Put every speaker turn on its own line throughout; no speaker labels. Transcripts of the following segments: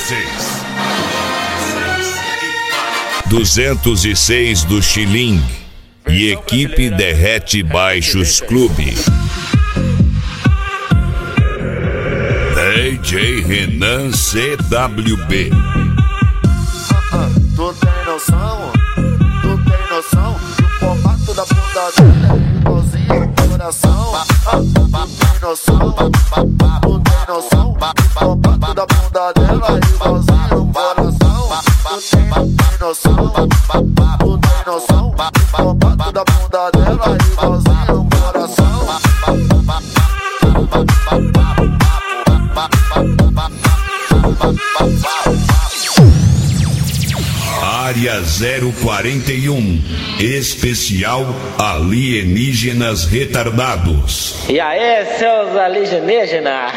206 do Xiling e equipe Derrete Baixos Clube. DJ Renan CWB.
Tu tem noção? Tu tem noção? O formato da bunda dela é igualzinho ao coração. Tu tem noção? Tu tem noção? O formato da bunda dela é igualzinho ao coração. Tu tem noção? Tu tem noção? O formato da bunda dela é igualzinho ao coração.
Área 041, especial Alienígenas Retardados.
E aí, seus alienígenas?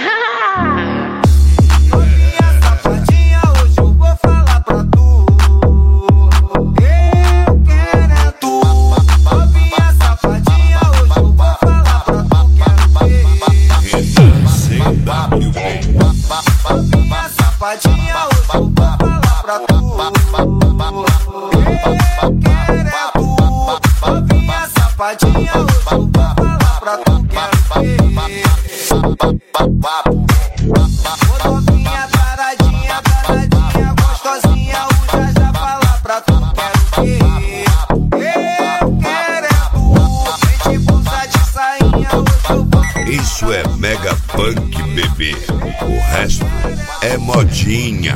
Novinha, taradinha, taradinha, gostosinha, o já fala pra tu, quero ver. Eu quero é tu, vem de blusa de sainha, hoje eu vou.
Isso é Mega Punk, bebê. O resto é modinha.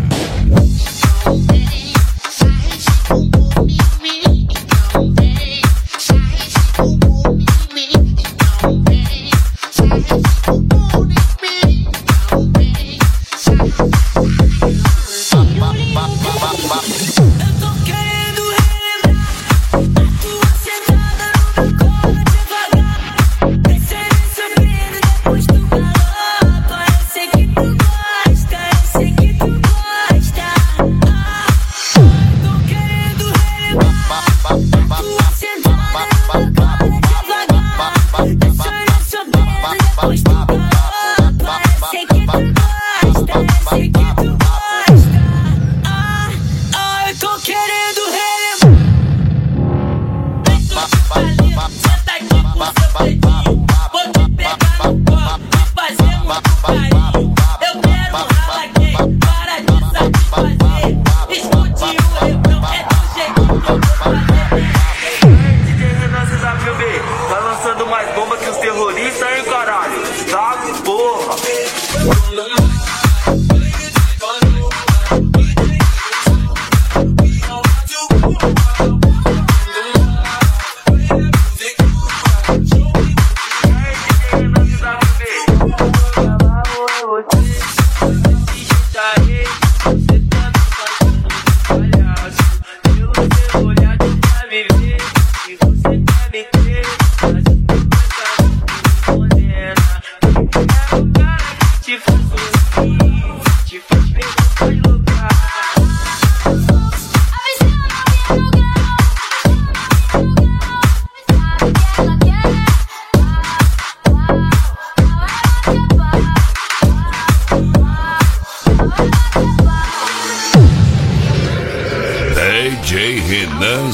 DJ Renan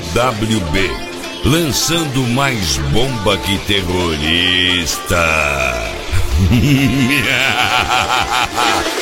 CWB, lançando mais bomba que terrorista.